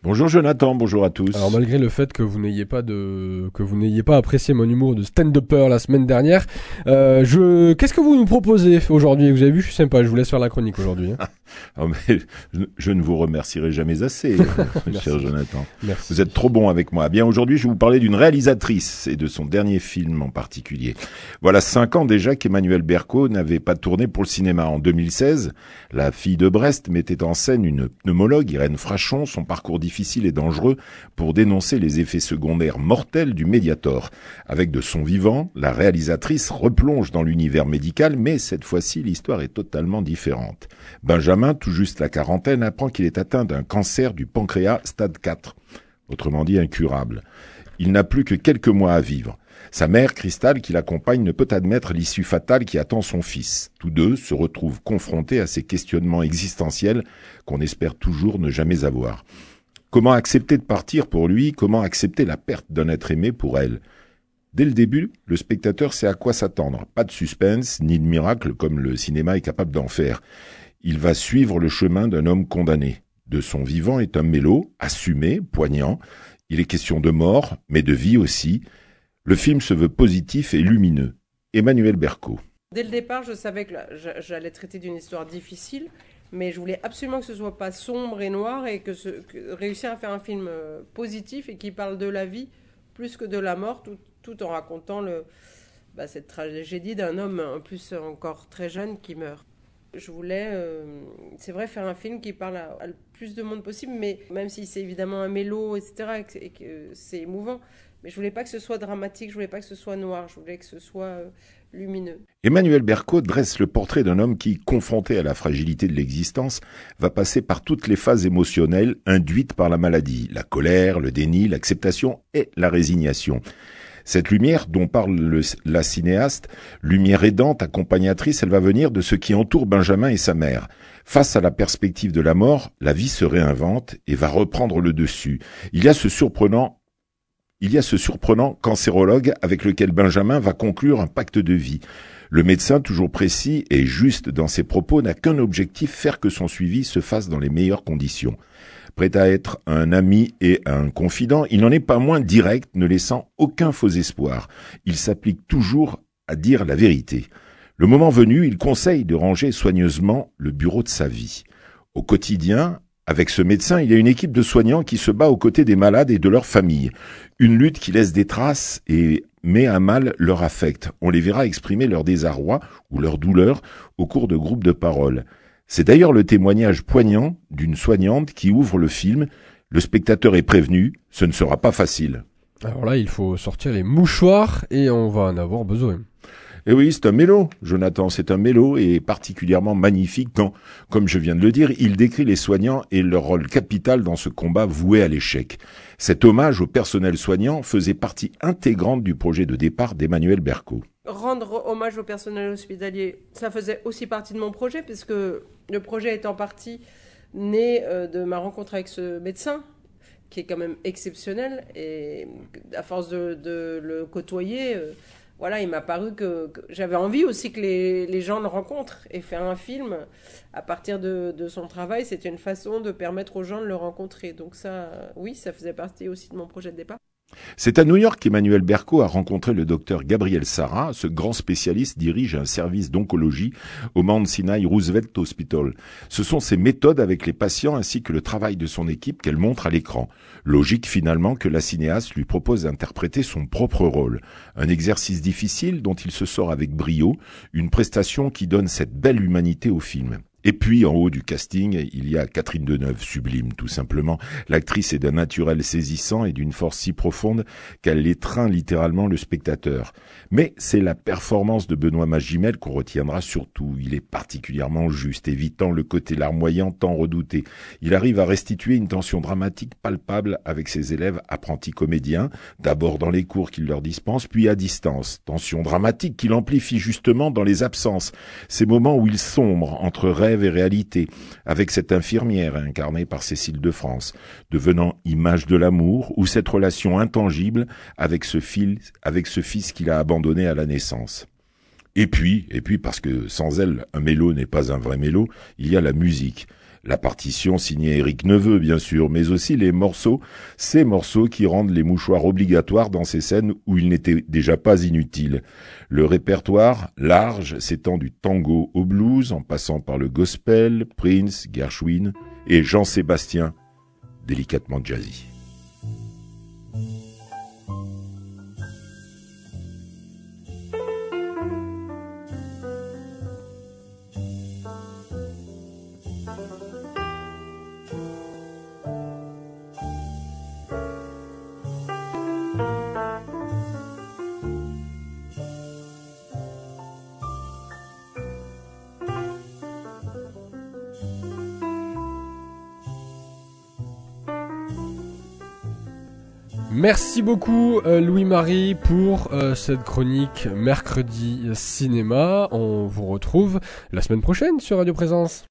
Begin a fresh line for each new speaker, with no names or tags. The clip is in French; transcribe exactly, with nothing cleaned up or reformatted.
Bonjour Jonathan, bonjour à tous.
Alors malgré le fait que vous n'ayez pas de que vous n'ayez pas apprécié mon humour de stand-upper la semaine dernière, euh, je qu'est-ce que vous nous proposez aujourd'hui? Vous avez vu, je suis sympa, je vous laisse faire la chronique aujourd'hui. Hein.
Oh, mais je, je ne vous remercierai jamais assez, cher Jonathan.
Merci.
Vous êtes trop bon avec moi. Bien, aujourd'hui, je vais vous parler d'une réalisatrice et de son dernier film en particulier. Voilà cinq ans déjà qu'Emmanuelle Berco n'avait pas tourné pour le cinéma. En deux mille seize, La fille de Brest mettait en scène une pneumologue, Irène Frachon, son parcours difficile et dangereux pour dénoncer les effets secondaires mortels du Mediator. Avec de son vivant, la réalisatrice replonge dans l'univers médical, mais cette fois-ci, l'histoire est totalement différente. Benjamin, tout juste la quarantaine, apprend qu'il est atteint d'un cancer du pancréas stade quatre, autrement dit incurable. Il n'a plus que quelques mois à vivre. Sa mère, Cristal, qui l'accompagne, ne peut admettre l'issue fatale qui attend son fils. Tous deux se retrouvent confrontés à ces questionnements existentiels qu'on espère toujours ne jamais avoir. Comment accepter de partir pour lui? Comment accepter la perte d'un être aimé pour elle? Dès le début, le spectateur sait à quoi s'attendre. Pas de suspense, ni de miracle comme le cinéma est capable d'en faire. Il va suivre le chemin d'un homme condamné. De son vivant est un mélo, assumé, poignant. Il est question de mort, mais de vie aussi. Le film se veut positif et lumineux. Emmanuelle Berco.
Dès le départ, je savais que j'allais traiter d'une histoire difficile, mais je voulais absolument que ce soit pas sombre et noir et que, ce, que réussir à faire un film positif et qui parle de la vie plus que de la mort, tout, tout en racontant le, bah, cette tragédie d'un homme en plus encore très jeune qui meurt. Je voulais, euh, c'est vrai, faire un film qui parle à, à le plus de monde possible, mais même si c'est évidemment un mélo, et cetera, et que, et que c'est émouvant, mais je voulais pas que ce soit dramatique, je voulais pas que ce soit noir, je voulais que ce soit euh, lumineux.
Emmanuelle Berco dresse le portrait d'un homme qui, confronté à la fragilité de l'existence, va passer par toutes les phases émotionnelles induites par la maladie, la colère, le déni, l'acceptation et la résignation. Cette lumière dont parle le, la cinéaste, lumière aidante, accompagnatrice, elle va venir de ce qui entoure Benjamin et sa mère. Face à la perspective de la mort, la vie se réinvente et va reprendre le dessus. Il y a ce surprenant Il y a ce surprenant cancérologue avec lequel Benjamin va conclure un pacte de vie. Le médecin, toujours précis et juste dans ses propos, n'a qu'un objectif, faire que son suivi se fasse dans les meilleures conditions. Prêt à être un ami et un confident, il n'en est pas moins direct, ne laissant aucun faux espoir. Il s'applique toujours à dire la vérité. Le moment venu, il conseille de ranger soigneusement le bureau de sa vie. Au quotidien, avec ce médecin, il y a une équipe de soignants qui se bat aux côtés des malades et de leurs familles. Une lutte qui laisse des traces et met à mal leur affect. On les verra exprimer leur désarroi ou leur douleur au cours de groupes de parole. C'est d'ailleurs le témoignage poignant d'une soignante qui ouvre le film. Le spectateur est prévenu, ce ne sera pas facile.
Alors là, il faut sortir les mouchoirs et on va en avoir besoin.
Et oui, c'est un mélo, Jonathan, c'est un mélo et particulièrement magnifique quand, comme je viens de le dire, il décrit les soignants et leur rôle capital dans ce combat voué à l'échec. Cet hommage au personnel soignant faisait partie intégrante du projet de départ d'Emmanuelle Berco.
Rendre hommage au personnel hospitalier, ça faisait aussi partie de mon projet, puisque le projet est en partie né de ma rencontre avec ce médecin, qui est quand même exceptionnel, et à force de, de le côtoyer... Voilà, il m'a paru que, que j'avais envie aussi que les, les gens le rencontrent et faire un film à partir de, de son travail, c'était une façon de permettre aux gens de le rencontrer. Donc ça, oui, ça faisait partie aussi de mon projet de départ.
C'est à New York qu'Emmanuelle Berco a rencontré le docteur Gabriel Sarah. Ce grand spécialiste dirige un service d'oncologie au Mount Sinai Roosevelt Hospital. Ce sont ses méthodes avec les patients ainsi que le travail de son équipe qu'elle montre à l'écran. Logique finalement que la cinéaste lui propose d'interpréter son propre rôle. Un exercice difficile dont il se sort avec brio, une prestation qui donne cette belle humanité au film. Et puis, en haut du casting, il y a Catherine Deneuve, sublime, tout simplement. L'actrice est d'un naturel saisissant et d'une force si profonde qu'elle étreint littéralement le spectateur. Mais c'est la performance de Benoît Magimel qu'on retiendra surtout. Il est particulièrement juste, évitant le côté larmoyant tant redouté. Il arrive à restituer une tension dramatique palpable avec ses élèves apprentis comédiens, d'abord dans les cours qu'il leur dispense, puis à distance. Tension dramatique qu'il amplifie justement dans les absences. Ces moments où il sombre entre rêve et réalité, avec cette infirmière incarnée par Cécile de France, devenant image de l'amour, ou cette relation intangible avec ce fils, avec ce fils qu'il a abandonné à la naissance. Et puis, et puis parce que sans elle, un mélo n'est pas un vrai mélo, il y a la musique. La partition signée Éric Neveu, bien sûr, mais aussi les morceaux, ces morceaux qui rendent les mouchoirs obligatoires dans ces scènes où ils n'étaient déjà pas inutiles. Le répertoire, large, s'étend du tango au blues, en passant par le gospel, Prince, Gershwin et Jean-Sébastien, délicatement jazzy.
Merci beaucoup euh, Louis-Marie pour euh, cette chronique Mercredi Cinéma. On vous retrouve la semaine prochaine sur Radio Présence.